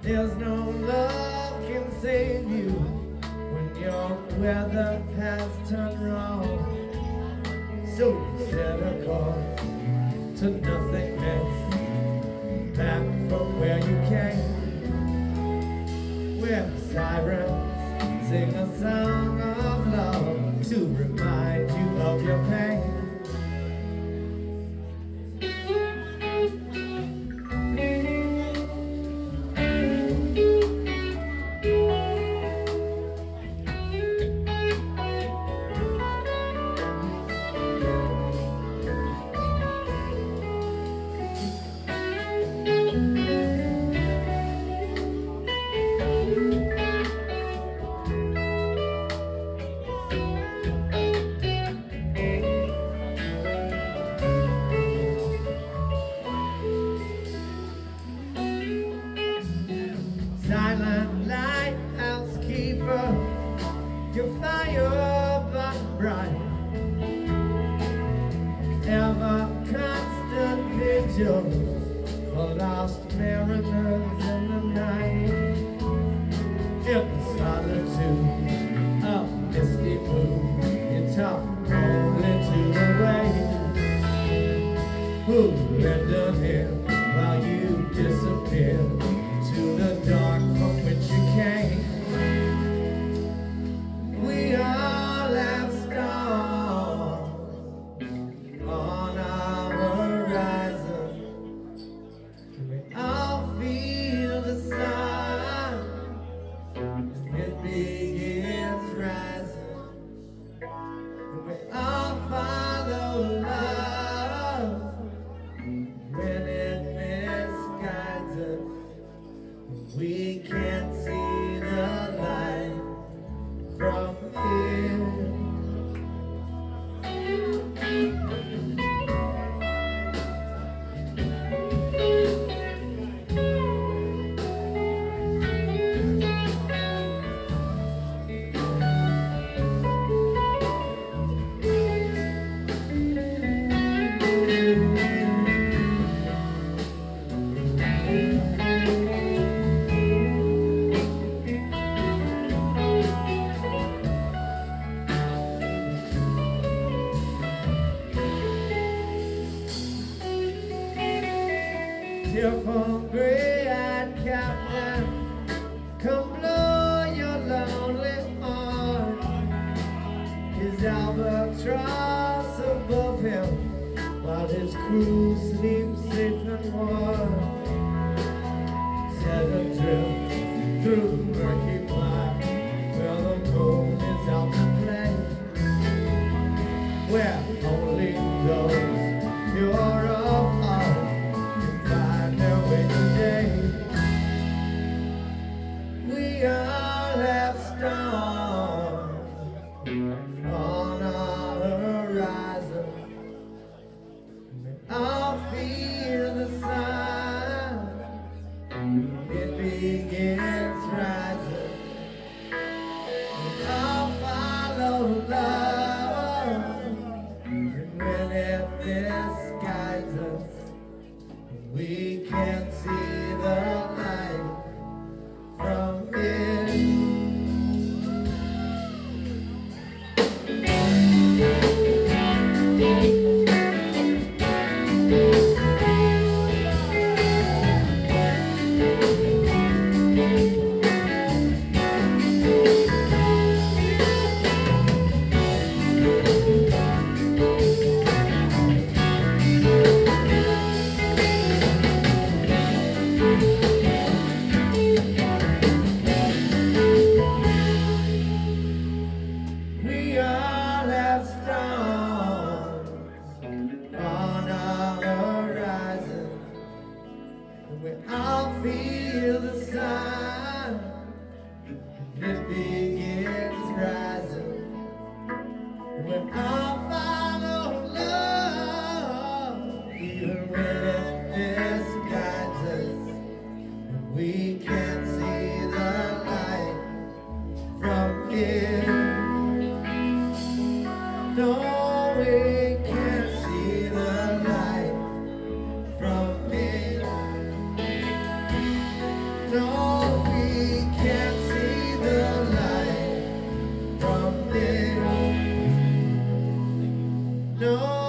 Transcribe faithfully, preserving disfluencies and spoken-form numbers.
There's no love can save you when your weather has turned wrong. So you set a course to nothingness, back from where you came, where sirens sing a song of love to remind you of your pain. Silent lighthouse keeper, your fire burn bright, ever constant vigil for lost mariners in the night. In the solitude of misty moon, you talk only to the waves who lend a hand while you disappear to the dark from which you came. We all have stars on our horizon. We all feel the sun. It begins rising. We all follow love when it misguides us. We can't see the light from here. Tearful gray-eyed captain, come blow your lonely horn. His albatross above him, while his crew sleeps safe and warm. Set adrift through the murky black, where the moon is out to play, where only those pure of heart find their way today. We all have stars on our horizon. We all feel the sun. It begins rising. We all follow love, and when it misguides us, we can't see the light from it. We all have stars on our horizon, and we all feel the sun. It begins rising, and we all follow love, even when it misguides us, and we can't see the light from here. No, we can't see the light from here. No. No